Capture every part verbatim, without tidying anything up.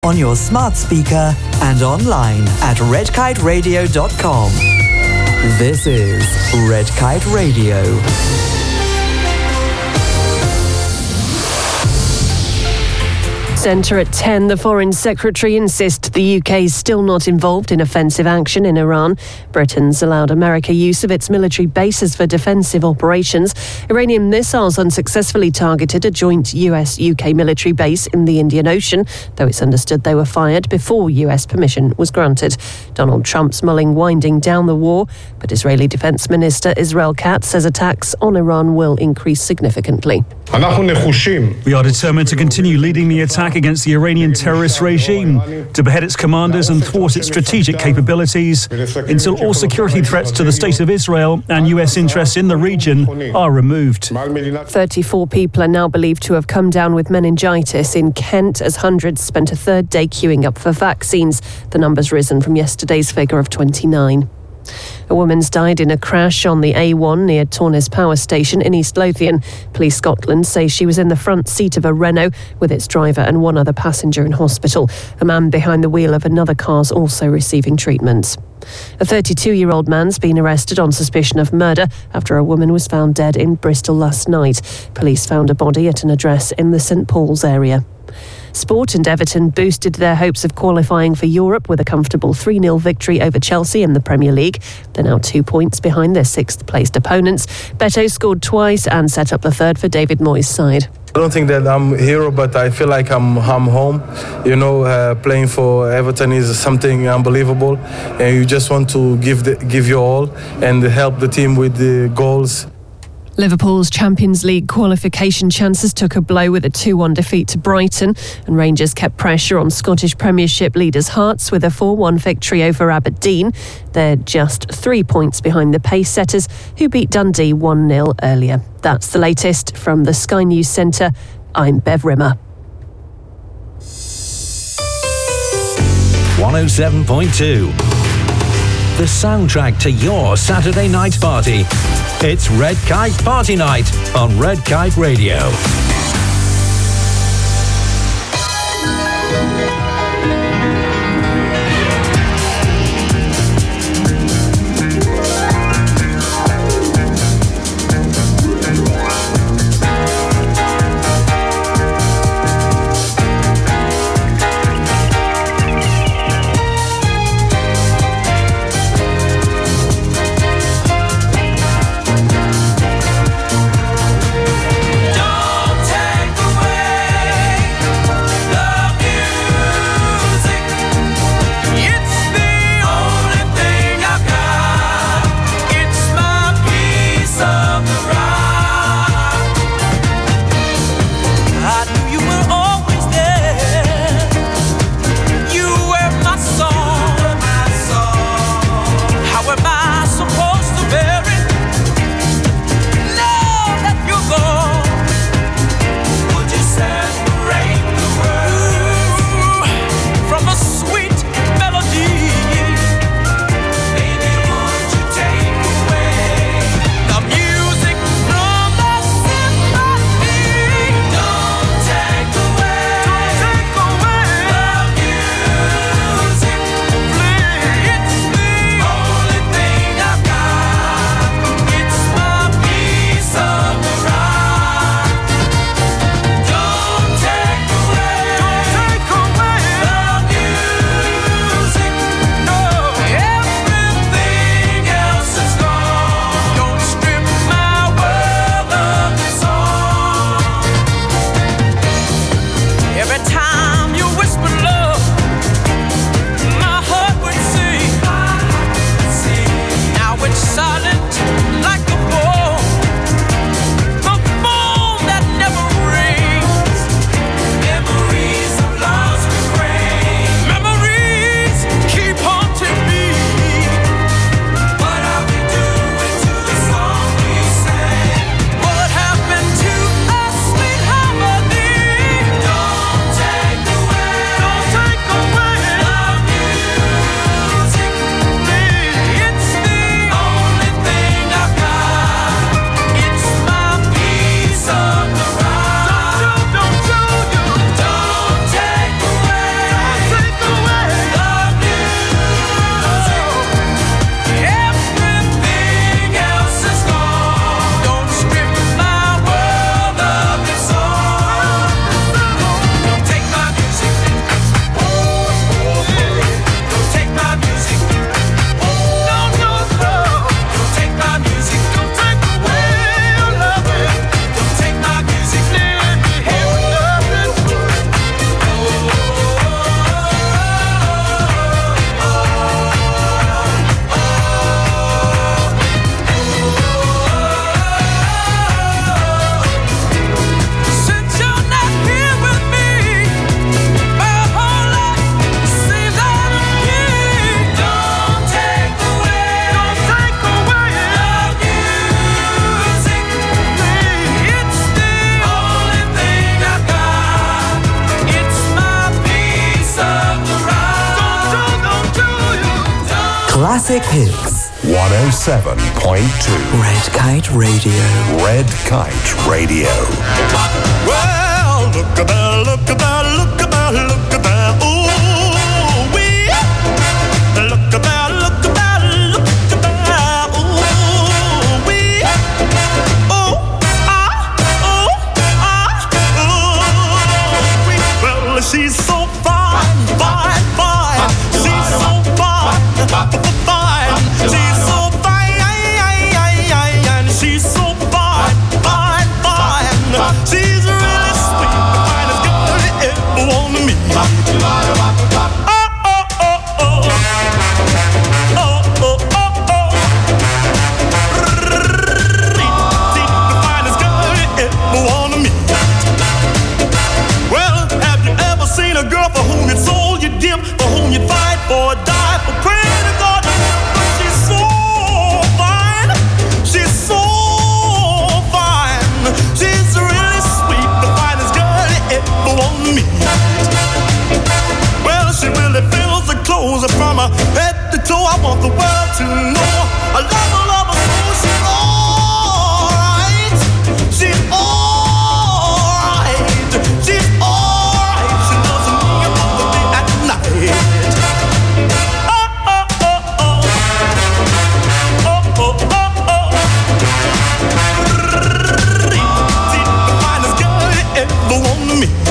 on your smart speaker and online at red kite radio dot com. This is Red Kite Radio. Centre at ten, the Foreign Secretary insists the U K is still not involved in offensive action in Iran. Britain's allowed America use of its military bases for defensive operations. Iranian missiles unsuccessfully targeted a joint U S U K military base in the Indian Ocean, though it's understood they were fired before U S permission was granted. Donald Trump's mulling winding down the war, but Israeli Defense Minister Israel Katz says attacks on Iran will increase significantly. We are determined to continue leading the attack against the Iranian terrorist regime, to behead its commanders and thwart its strategic capabilities until all security threats to the State of Israel and U S interests in the region are removed. thirty-four people are now believed to have come down with meningitis in Kent as hundreds spent a third day queuing up for vaccines. The number's risen from yesterday's figure of twenty-nine. A woman's died in a crash on the A one near Torness Power Station in East Lothian. Police Scotland say she was in the front seat of a Renault with its driver and one other passenger in hospital. A man behind the wheel of another car's also receiving treatment. A thirty-two-year-old man's been arrested on suspicion of murder after a woman was found dead in Bristol last night. Police found a body at an address in the St Paul's area. Sport and Everton boosted their hopes of qualifying for Europe with a comfortable three nil victory over Chelsea in the Premier League. They're now two points behind their sixth-placed opponents. Beto scored twice and set up the third for David Moyes' side. I don't think that I'm a hero, but I feel like I'm, I'm home. You know, uh, playing for Everton is something unbelievable, and you just want to give the, give your all and help the team with the goals. Liverpool's Champions League qualification chances took a blow with a two one defeat to Brighton, and Rangers kept pressure on Scottish Premiership leaders' hearts with a four one victory over Aberdeen. They're just three points behind the pace-setters, who beat Dundee one nil earlier. That's the latest from the Sky News Centre. I'm Bev Rimmer. one oh seven point two. The soundtrack to your Saturday night party. It's Red Kite Party Night on Red Kite Radio. Don't classic hits. one oh seven point two. Red Kite Radio. Red Kite Radio. Well, look at that, look at that, look at that, look at that. Ooh, wee. Look at that, look at that, look at that. Ooh, wee. Oh, ah, oh, ah, ooh, wee. Well, she's so fine, fine, fine. She's so fine, fine. She's so fine, and she's so fine, fine, fine. She's really sweet, the finest girl you ever want to meet. Oh, oh, oh, oh. Oh, oh, oh, oh. The finest girl you ever want to meet. Well, have you ever seen a girl for whom you'd sold your dip, for whom you'd fight for a die, for praying to God? She's so fine, she's so fine. She's really sweet, the finest girl you ever want to meet. Well, she really fills the clothes from her head to toe. I want the world to know I love her, love her so. She's alright, she's alright, she's alright. She loves me both the day and night. Oh, oh, oh, oh. Oh, oh, oh, oh. See, the finest girl you ever want to meet.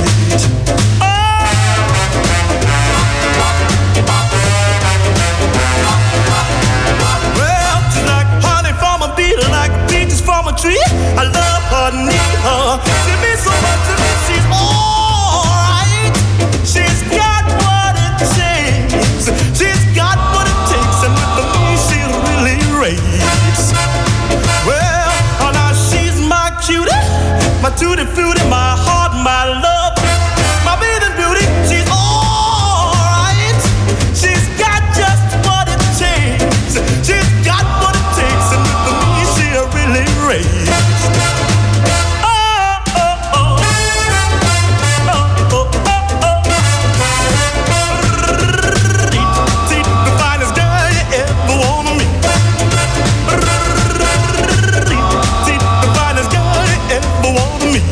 Well, she's like honey from a bee, like peaches from a tree. I love her, need her. She means so much to me. She's alright. She's got what it takes. She's got what it takes, and with me she'll really race. Well, oh, now she's my cutie, my tutti frutti, my heart, my love, my bathing beauty. She's alright. She's got just what it takes. She's got what it takes, and with me she'll really race. Oh, oh, oh. Oh, oh, oh, oh. See, the finest girl you ever wanna meet. See, the finest girl you ever wanna meet.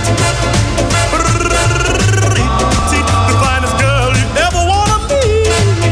See, the finest girl you ever wanna meet.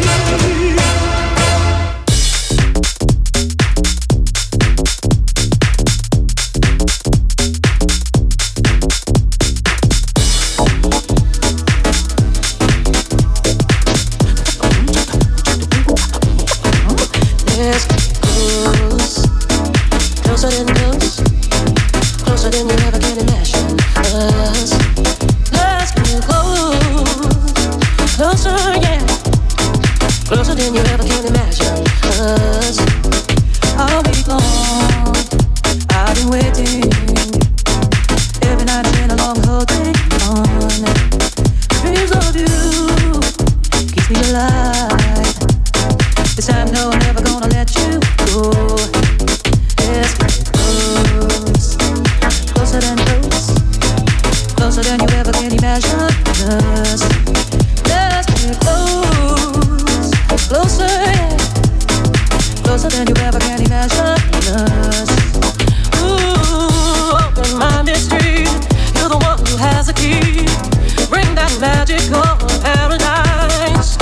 Let's get close, closer than close, closer than you ever can imagine us. Let's get close, closer, yeah, closer than you ever can imagine us. All week long, I've been waiting. Every night it's been a long holding on. Dreams of you keep me alive. This time, no, I'm never gonna let you go. Let's get close, closer than close, closer than you ever can imagine us. Let's get close, closer, yeah, closer than you ever can imagine us. Ooh, open my mystery. You're the one who has the key. Bring that magical paradise.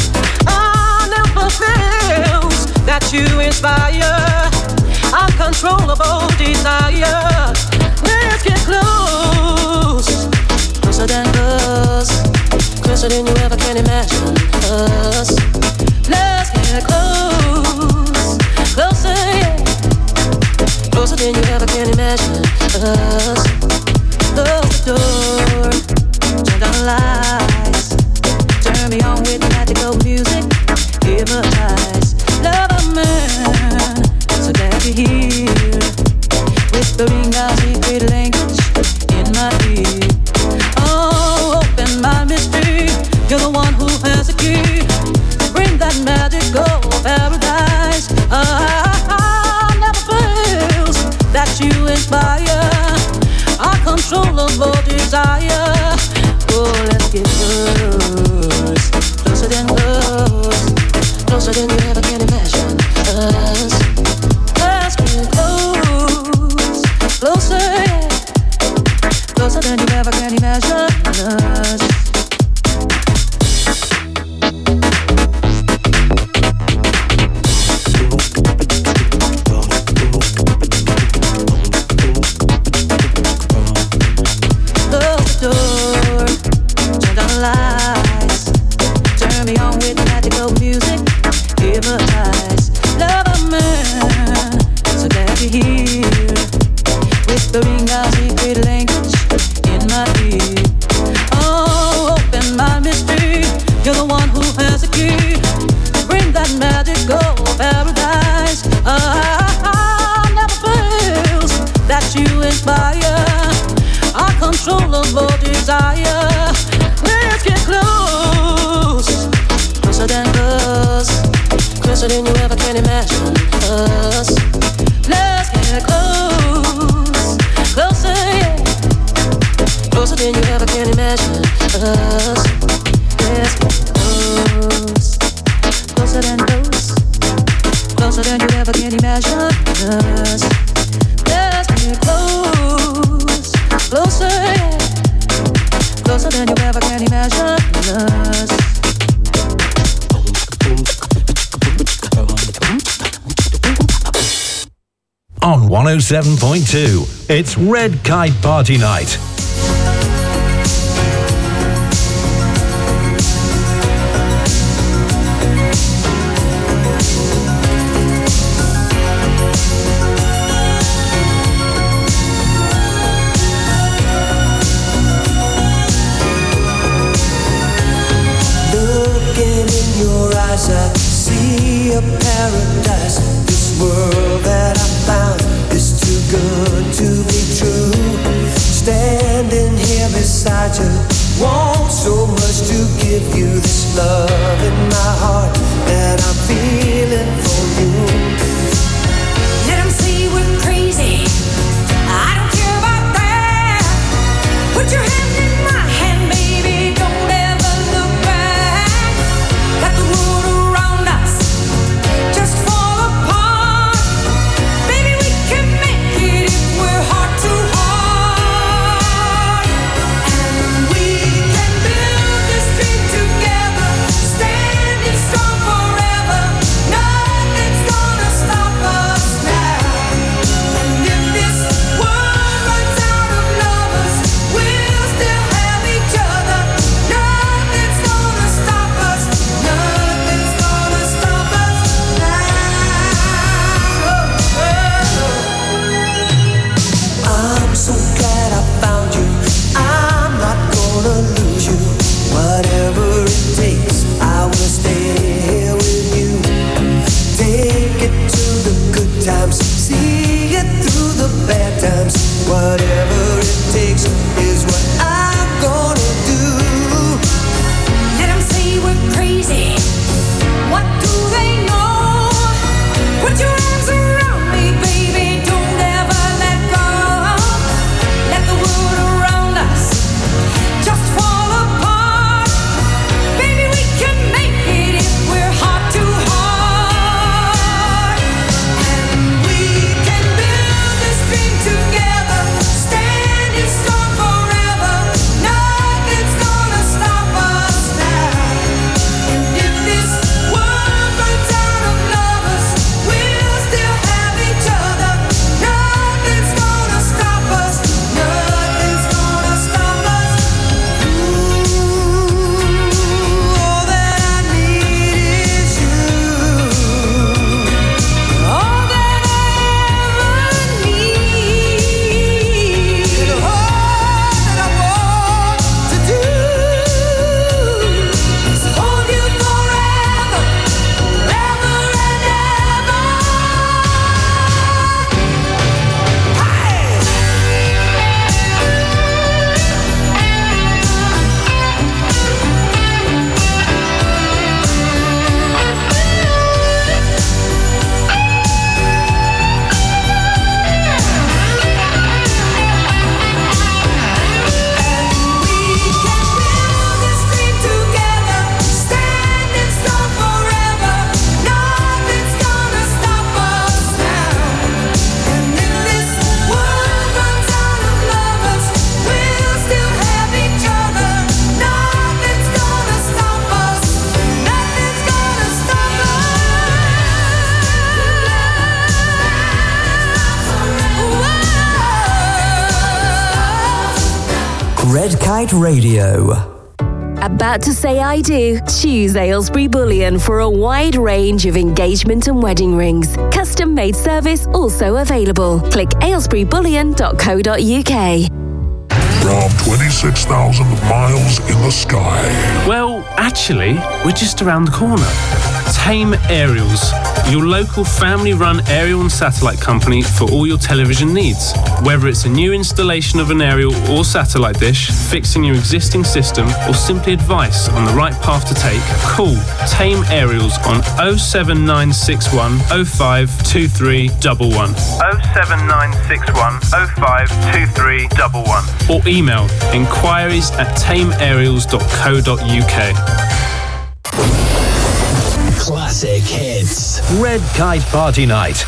Feels that you inspire uncontrollable desire. Let's get close, closer than close, closer than you ever can imagine us. Let's get close, closer, yeah, closer than you ever can imagine us. Close the door, turn down the lights, turn me on with magical music. Hypnotize, love a man, so glad you're here, whispering our secret language in my ear. Oh, open my mystery, you're the one who has the key. Bring that magical paradise. Ah, never fails that you inspire uncontrollable desire. Oh, let's get close, closer than close, closer than you ever can imagine. me on with magical music. Hypnotize, love a man, so glad you're here. Whispering our secret language in my ear. Oh, open my mystery. You're the one who has the key. Bring that magical paradise. Ah, never fails that you inspire. Our controllable desire. Let's get close, closer than us, closer than you ever can imagine us. Let's get close, closer, yeah, closer than you ever can imagine us. Let's get close, closer than us, closer than you ever can imagine us. Let's get close, closer, yeah, closer than you ever can imagine us. On one oh seven point two, it's Red Kite Party Night. I see a paradise. This world that I found is too good to be true. Standing here beside you, want so much to give you this love in my heart that I'm feeling for you. Let them say we're crazy, I don't care about that. Put your hand in my hand, baby, don't ever look back. Got the world around us, just fall apart. Baby, we can make it if we're heart to heart. And we can build this dream together, standing strong forever. Nothing's gonna stop us now. And if this world runs out of lovers, we'll still have each other. Nothing's gonna stop us. Nothing's gonna stop us now. I'm so glad I found you. I'm not gonna lose you. Whatever it takes, I will stay here with you. Take it to the good times, see it through the bad times. Whatever it takes is what I'm gonna do. Let them say we're crazy. What do they know? Put your arms around me, baby. Don't ever let go. Let the world around us just fall apart. Baby, we can make it if we're heart to heart. And we can build this dream together, standing strong forever. Nothing's gonna stop us now. And if this world runs out of lovers, we'll still have each other. Nothing's gonna stop us. Nothing's gonna stop us. Ooh, all that I need is you. All that I ever need. And all that I want to do is hold you forever, forever and ever. We can build this dream together, standing strong forever. Nothing's gonna stop us now. And if this world runs out of lovers, we'll still have each other. Nothing's gonna stop us. Nothing's gonna stop us. Red Kite Radio. About to say I do? Choose Aylesbury Bullion for a wide range of engagement and wedding rings. Custom made service also available. Click aylesbury bullion dot co dot uk. From twenty-six thousand miles in the sky. Well, actually, we're just around the corner. Tame Aerials, your local family-run aerial and satellite company for all your television needs. Whether it's a new installation of an aerial or satellite dish, fixing your existing system, or simply advice on the right path to take, call Tame Aerials on oh seven nine six one oh five two three one one. oh seven nine six one oh five two three one one. Or email inquiries at tame aerials dot co dot uk. Classic hits. Red Kite Party Night.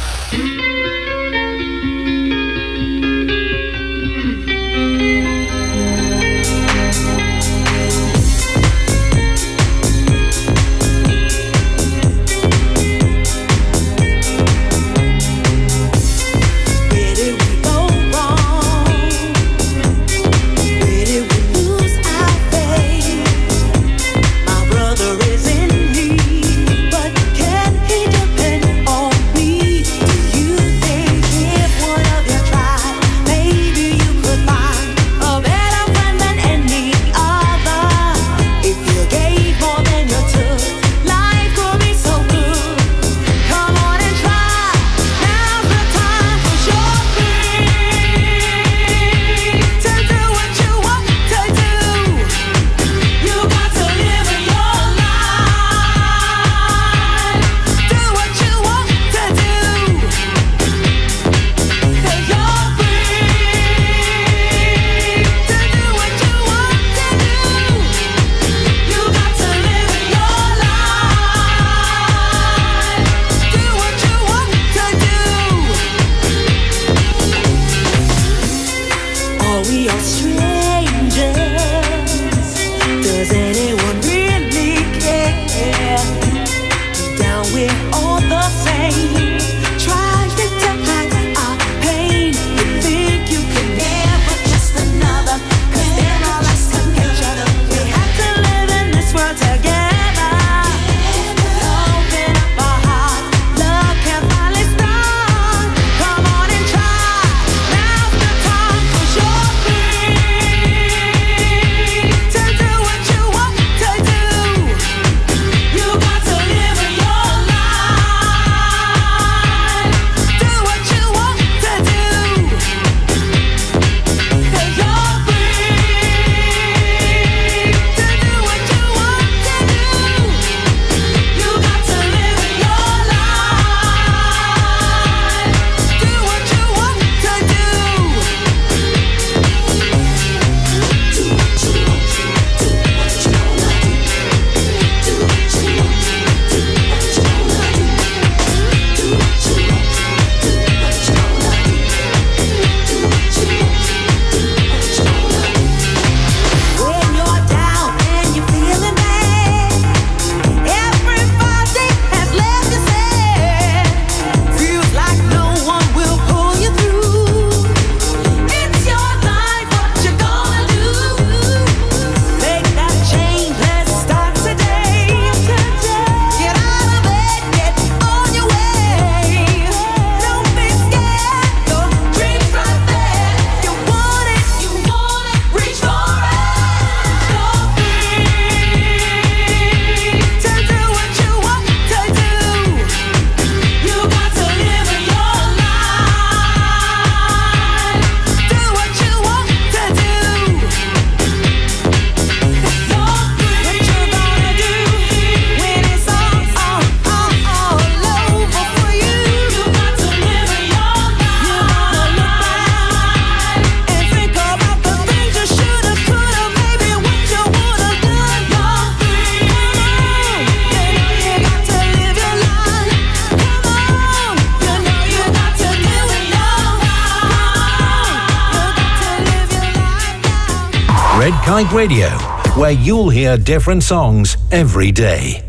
Red Kite Radio, where you'll hear different songs every day.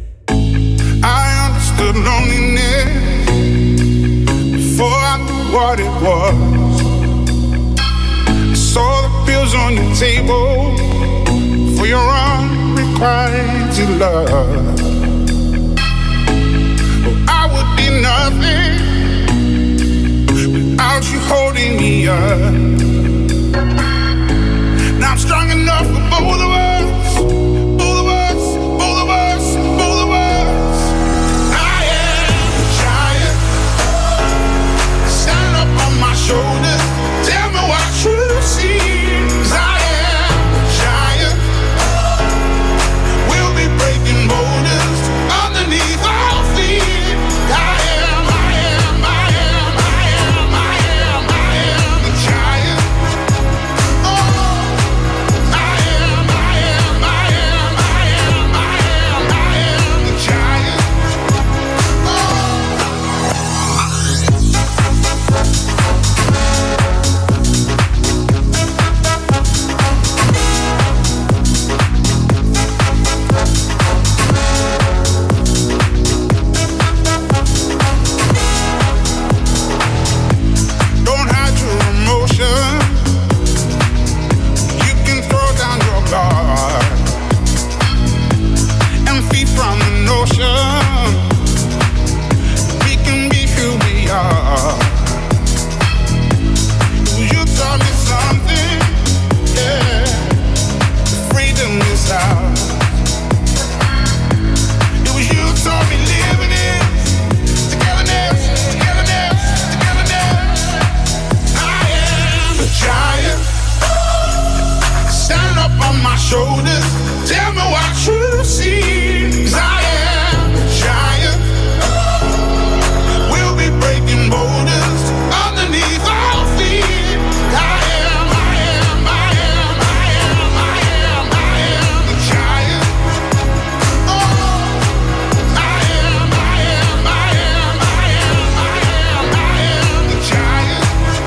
I understood loneliness before I knew what it was. I saw the bills on your table for your unreal unrequited love. Oh, I would be nothing without you holding me up. Now I'm strong enough for both of us, both of us, both of us, both of us. I am a giant. Stand up on my shoulders. Tell me what you see. 'Cause I am a giant. We'll be breaking boulders underneath our feet. I am, I am, I am, I am, I am, I am a giant. Oh, I am, I am, I am, I am, I am, I am a giant. Don't hide your emotion. You can throw down your guard and feed from the notion. We can be who we are. You taught me something, yeah. Freedom is ours. It was you taught me living it. Togetherness, togetherness, togetherness. I am a giant. Stand up on my shoulders. Tell me what you see. 'Cause I am a giant. We'll be breaking boulders underneath our feet. I am, I am, I am, I am, I am, I am a giant. Oh, I am, I am, I am, I am, I am, I am a giant.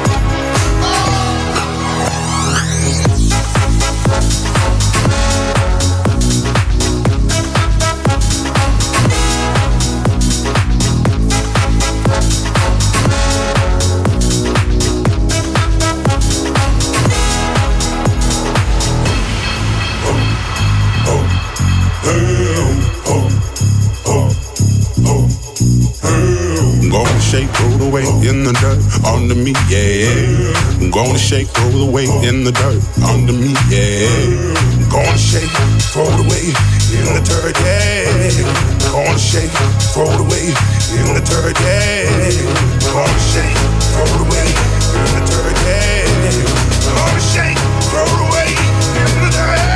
I'm gonna shake, throw the weight in the dirt under me, yeah. I'm gonna shake, throw the weight in the dirt under me, yeah. I'm gonna shake, throw the weight in the dirt, yeah. I'm gonna shake, throw the weight in the dirt, yeah. I'm gonna shake, throw the weight in the dirt, yeah. I'm gonna shake, throw the weight in the dirt.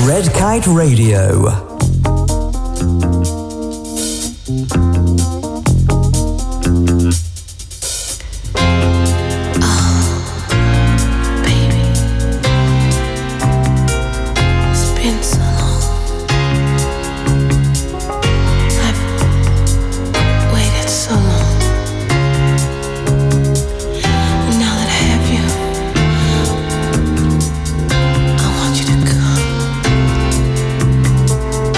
Red Kite Radio. I want you to come.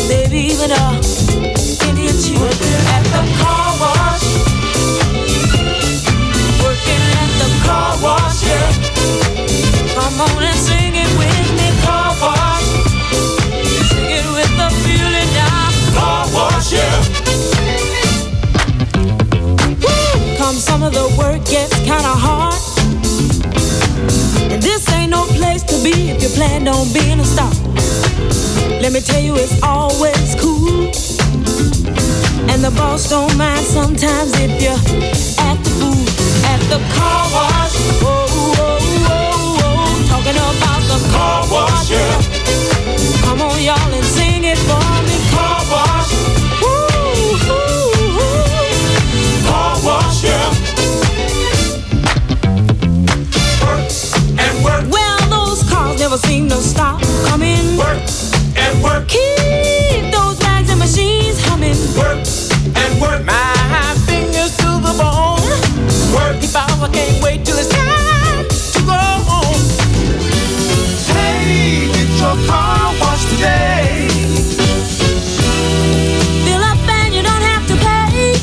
Baby, even a Indian chief at the car wash. Working at the car wash, yeah. Come on and sing it with me, car wash. Sing it with the feeling now, car wash, yeah. Woo! Come some of the work gets kinda hard. And this ain't no place to be if you plan on being a star. Let me tell you, it's always cool. And the boss don't mind sometimes if you're at the booth, at the car wash. Whoa, whoa, whoa, whoa. Talking about the car wash, yeah. Come on, y'all, and sing it for me. Car wash. Woo, woo, woo. Car wash, yeah. Work and work. Well, those cars never seem to stop coming. Work and work. Keep those bags and machines humming. Work and work. My fingers to the bone. Work. If I can't wait till it's time to go home. Hey, get your car washed today. Fill up and you don't have to pay.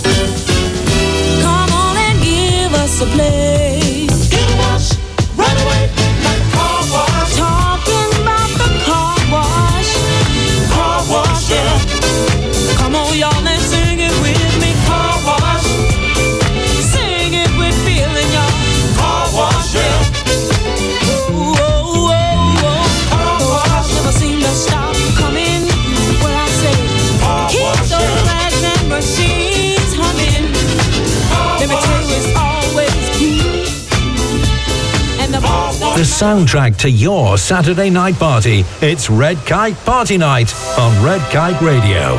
Come on and give us a play. Get a wash right away. Like a car wash. Talking about the car wash. Car wash, yeah. Come on, y'all, and sing it with me. Car wash. Sing it with feeling, y'all. Car wash, yeah. Whoa, whoa, whoa. Those cars never seem to stop coming. What I say, keep those bags and machines humming. Let me tell you, it's always cool. And the boss don't The soundtrack to your Saturday night party. It's Red Kite Party Night on Red Kite Radio.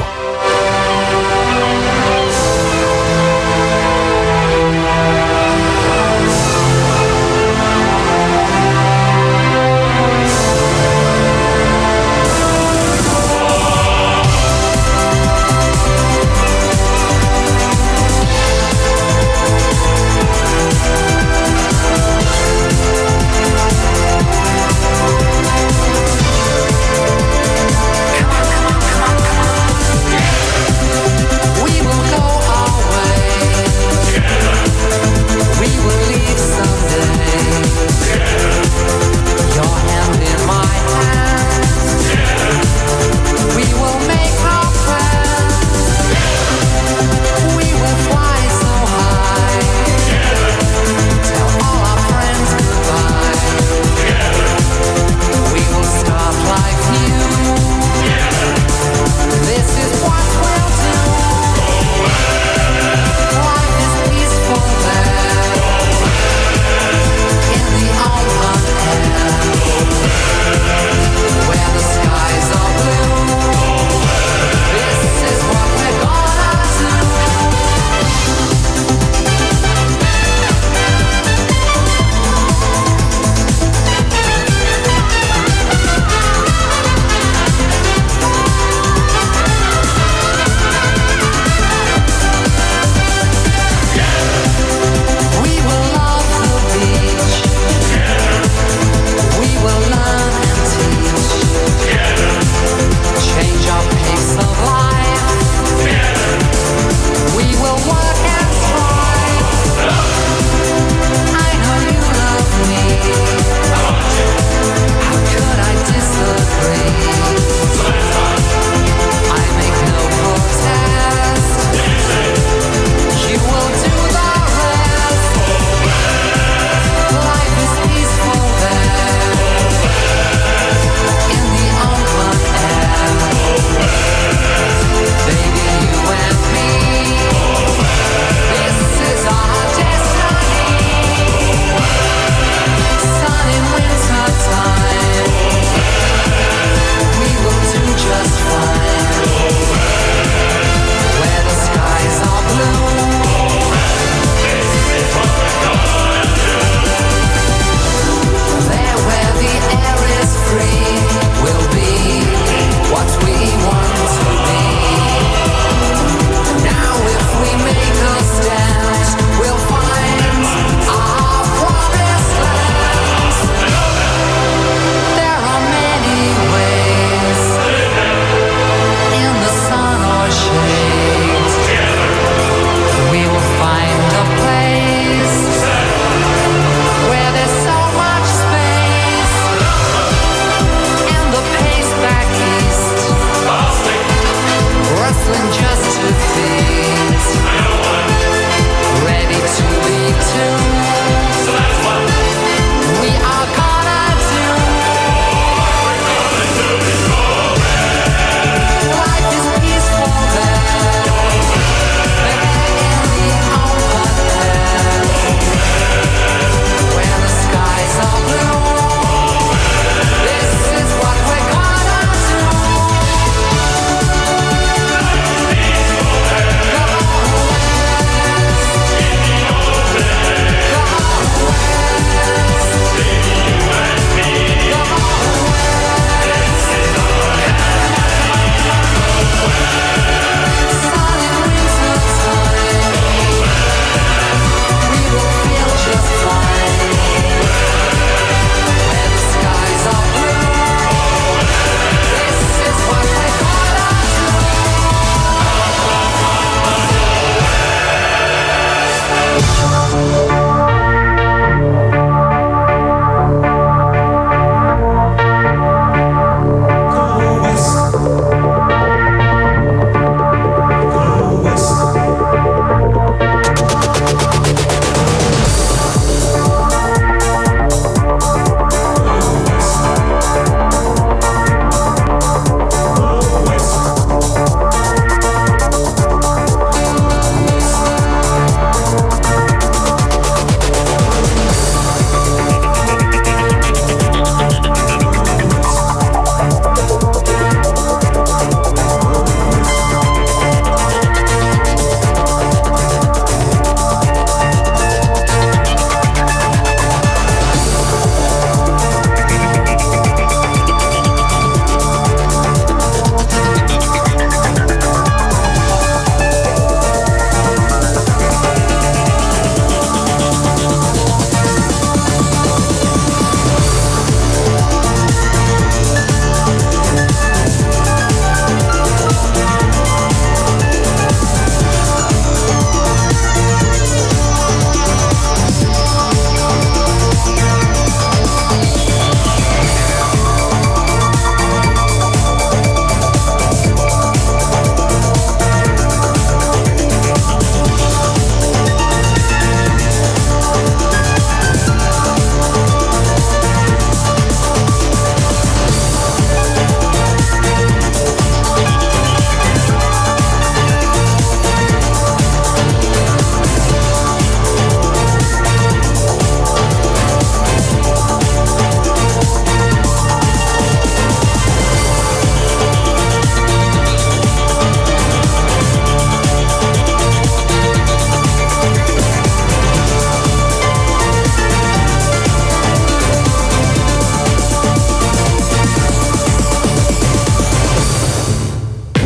Come on, come on, come on, come on.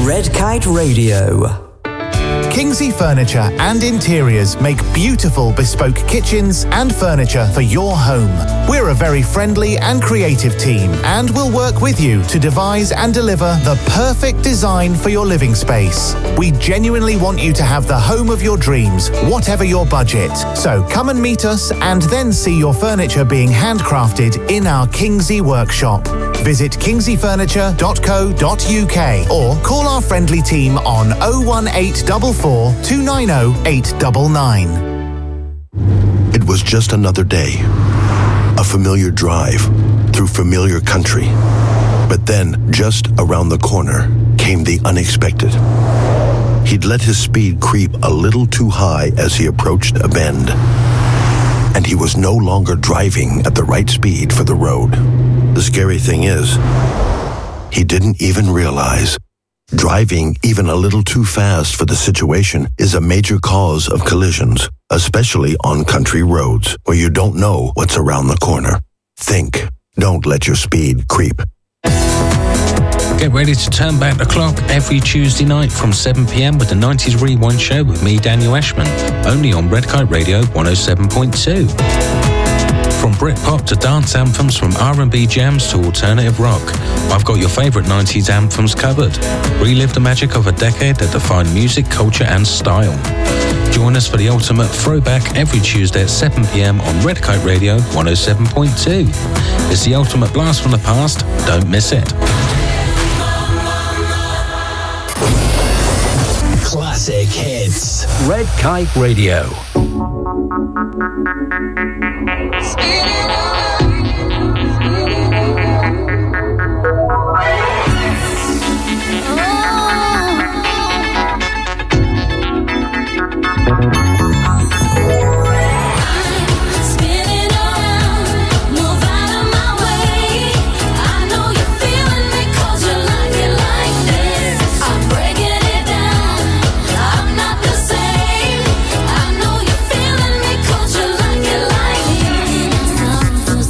Red Kite Radio. Kingsley Furniture and Interiors make beautiful bespoke kitchens and furniture for your home. We're a very friendly and creative team and will work with you to devise and deliver the perfect design for your living space. We genuinely want you to have the home of your dreams, whatever your budget. So come and meet us and then see your furniture being handcrafted in our Kingsley workshop. Visit kingsley furniture dot co dot uk or call our friendly team on oh one eight four four, two nine oh, eight nine nine. It was just another day. A familiar drive through familiar country. But then, just around the corner, came the unexpected. He'd let his speed creep a little too high as he approached a bend. And he was no longer driving at the right speed for the road. The scary thing is, he didn't even realize driving even a little too fast for the situation is a major cause of collisions, especially on country roads where you don't know what's around the corner. Think. Don't let your speed creep. Get ready to turn back the clock every Tuesday night from seven p.m. with the nineties Rewind Show with me, Daniel Ashman, only on Red Kite Radio one oh seven point two. From Britpop to dance anthems, from R and B jams to alternative rock, I've got your favourite nineties anthems covered. Relive the magic of a decade that defined music, culture and style. Join us for the ultimate throwback every Tuesday at seven p.m. on Red Kite Radio one oh seven point two. It's the ultimate blast from the past. Don't miss it. Classic hits. Red Kite Radio. Some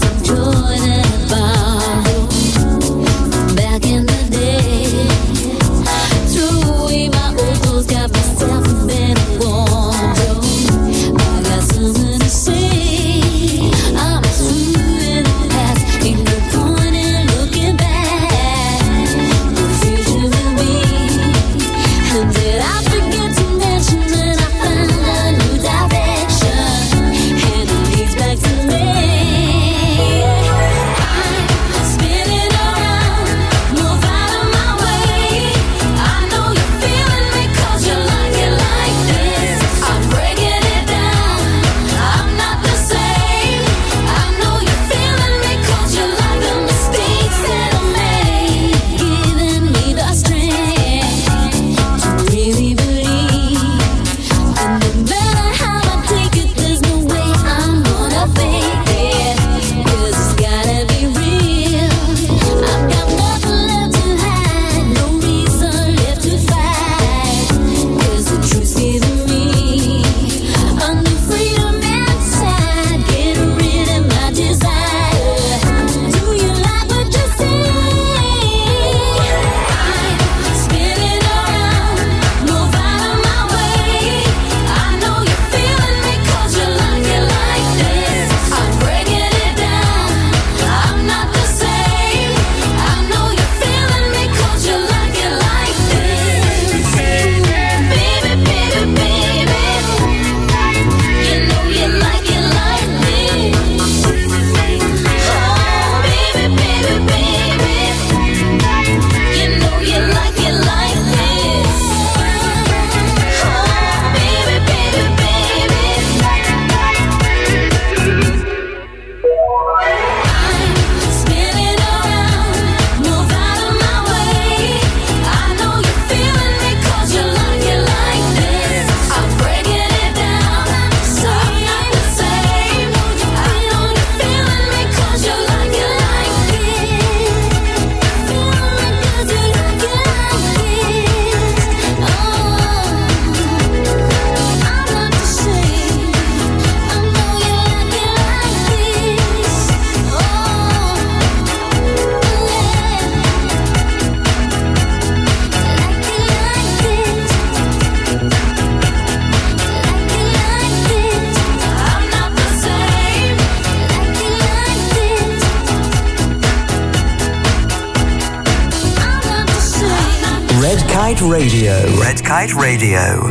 Kite Radio. Red Kite Radio.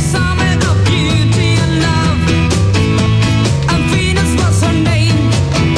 Beauty and love, and Venus was her name.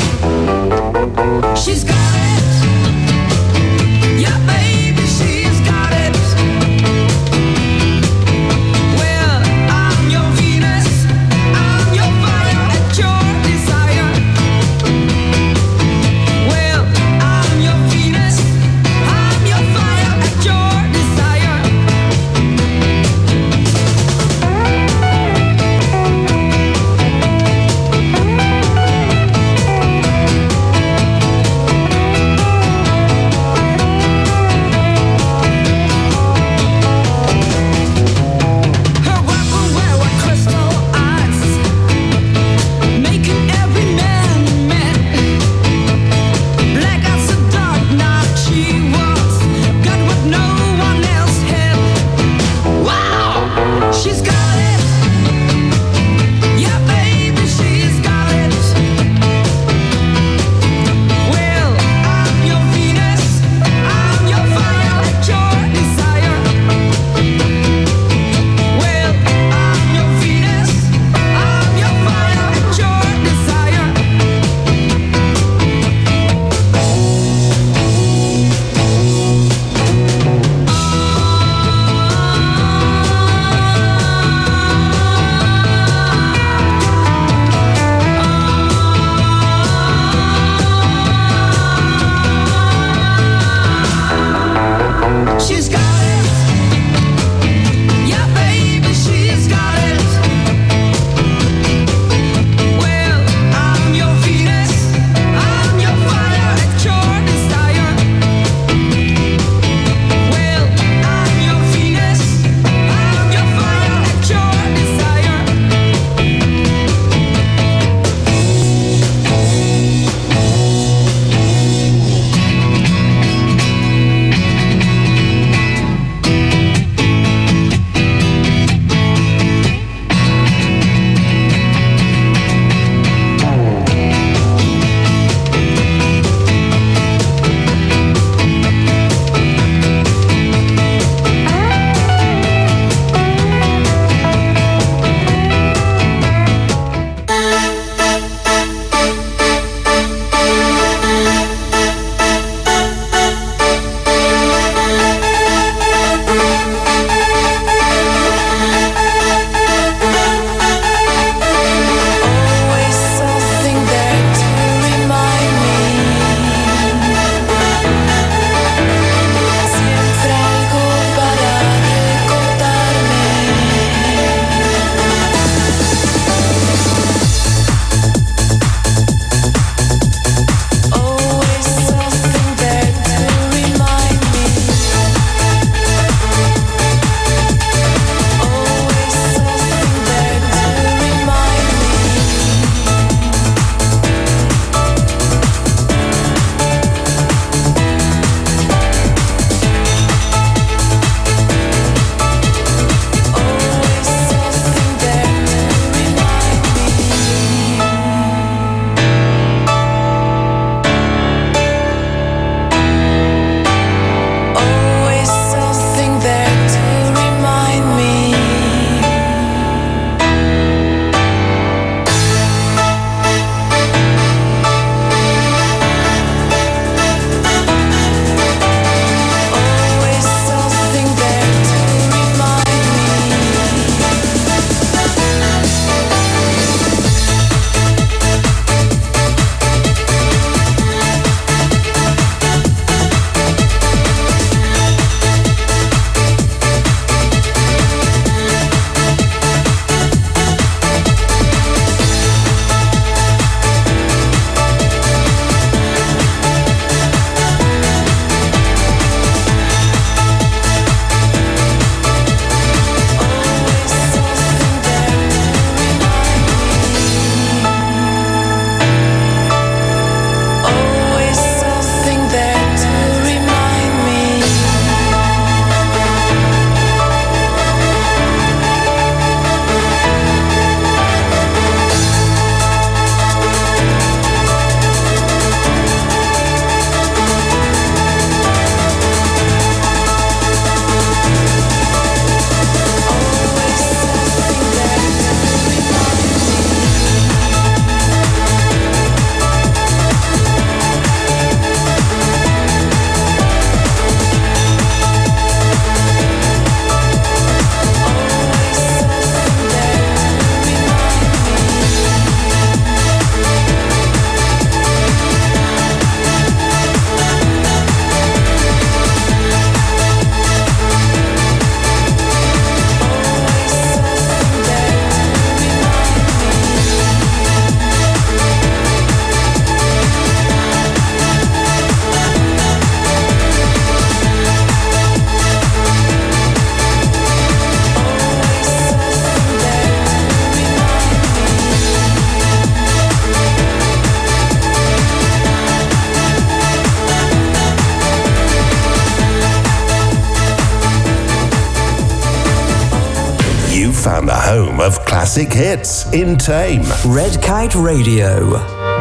found a home of classic hits in Tame. Red Kite Radio.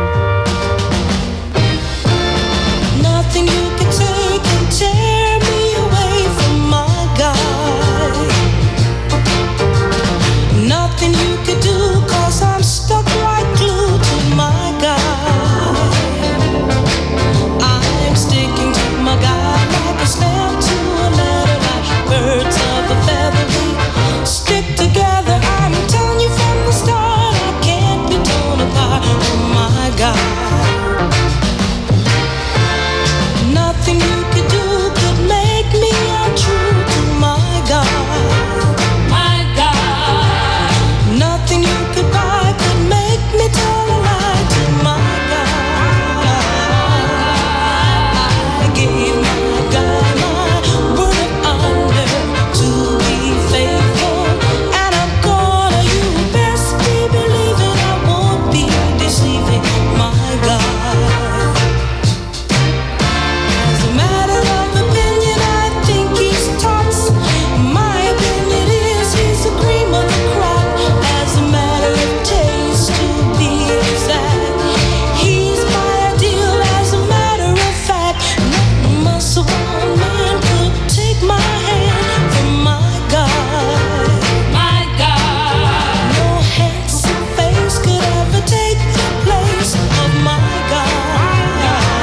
Nothing you can take can tear me away from my guy. Nothing you could do, cause I'm stuck like glue to my guy. I'm sticking to my guy like a stamp to a letter, like birds of a feather. We stick together, I'm telling you from the start, I can't be torn apart from my guy. Nothing you could do could make me untrue to my God. My God. Nothing you could buy could make me tell a lie to my God. I gave my God my word of honor to be faithful, and I'm gonna, you best be believing I won't be deceiving my God. As a matter of opinion, I think he's tops. My opinion is he's the cream of the crop. As a matter of taste, to be exact, he's my ideal. As a matter of fact, no muscle bound man could take my hand from my God. My God. No handsome face could ever take the place of my God.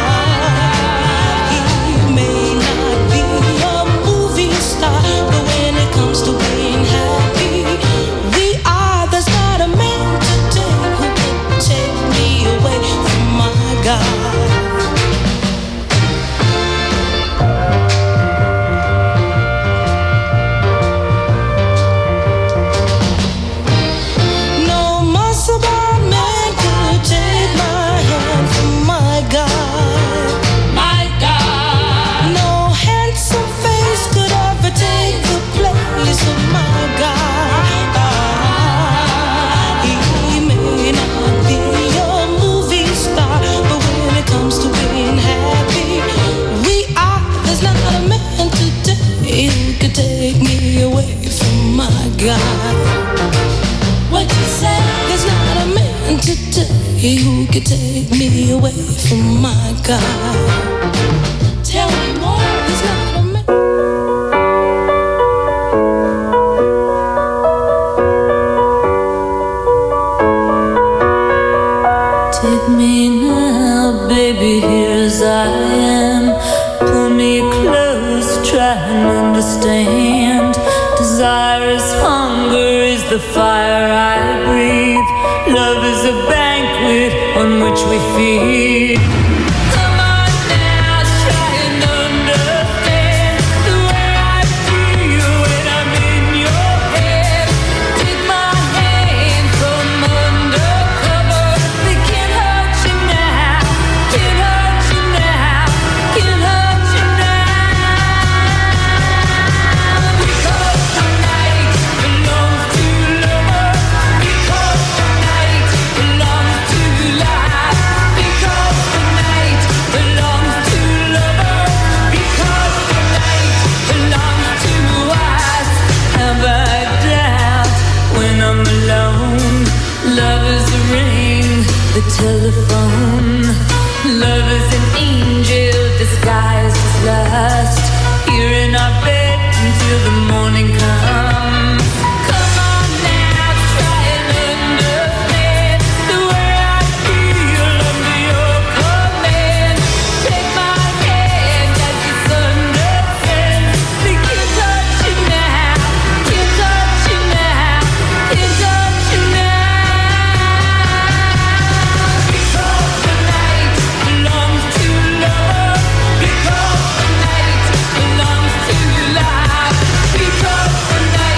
He may not be a movie star, but when it comes to being happy, we are. There's not a man today who could take me away from my God. No muscle bound man could take my hand from my God. My God. No handsome face could ever take the place of my God. He may not be a movie star, but when it comes to being happy, we are. There's not a man today who could take me away from my God. What you say? There's not a man today who could take me away from my God. Tell me more. There's not a man. Take me now, baby, here as I am. Pull me close, try and understand. Desire is hunger, is the fire I breathe. Love is a banquet on which we feed. Come on now, try and understand the way I feel when I'm in your head. Take my hand from undercover. They can't hurt you now, can't hurt you now, can't hurt you now. Because the night belongs to lover. Because the night belongs to life. Because the night belongs to lover. Because the night belongs to us. Have I doubt when I'm alone? Love is a ring, the telephone. Love is an angel disguised as lust. Here in our bed until the morning comes. Come on now, try and understand the way I feel under your command. Take my hand as the sun descends. They can't touch you now, can't touch you now, can't touch you now. Because the night belongs to love. Because the night belongs to life. Because the night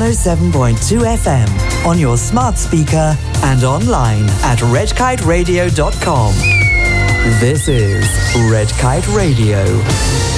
one oh seven point two F M on your smart speaker and online at red kite radio dot com. This is Red Kite Radio.